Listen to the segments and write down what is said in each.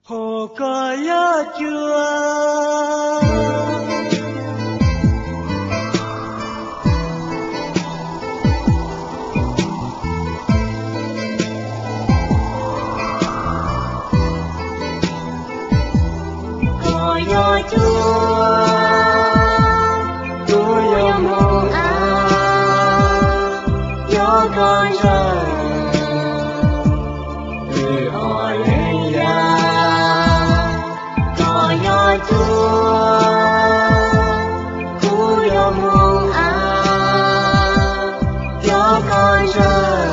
hồ có gió chưa yo chúa tôi yo mong yo con trời vì họ lên ya có yo chúa tôi yo mong yo con trời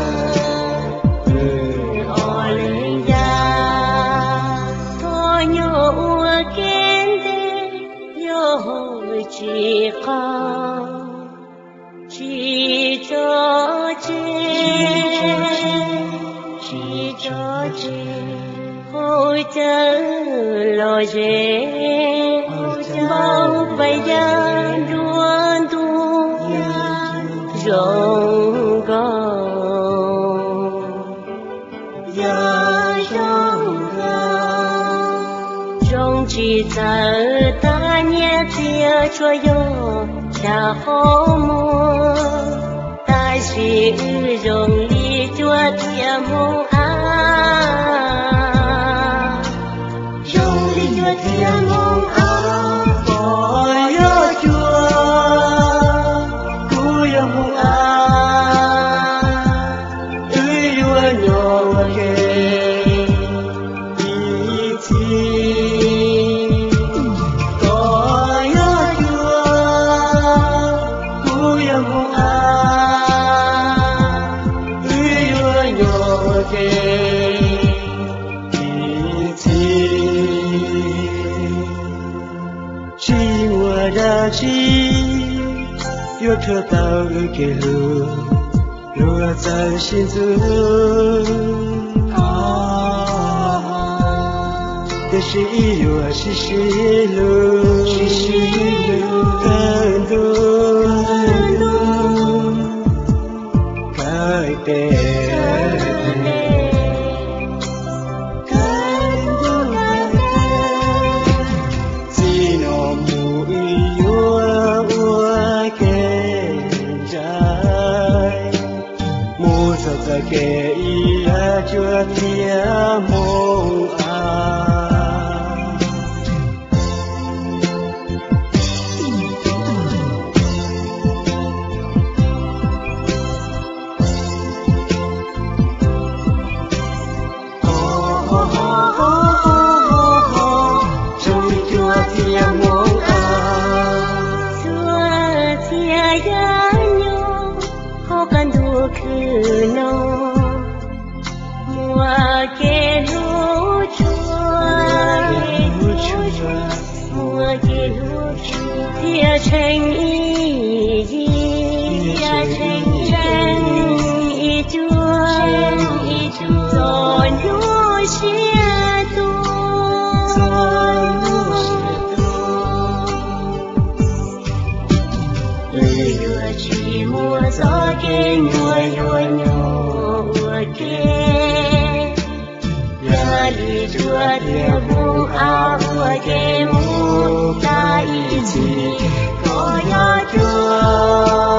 vì họ lên ya tôi nhớ chỉ con chỉ cho chị hỗ trợ lo dễ bao bây giờ luôn tu rong rong chỉ giờ ta nhé chia cho yo cha hô mua ta chỉ rong li chúa tia mong rong li chúa tia mong có gió chúa cú yo mong ơi yo nhỏ kề chi yo thơ tao kề lúa在心中这是一路是西路更多改变kể ia chúa tia mong trong chúa tia mong chúa tia ya nhau khó cần đua cứ nó ke lu chua tia chênh y chúa rồi lu xia tu lừa chỉ mua gió ke nhồi nhỏ ke Dari dua tiamu aku kemu tak isi kau ya Tuhan.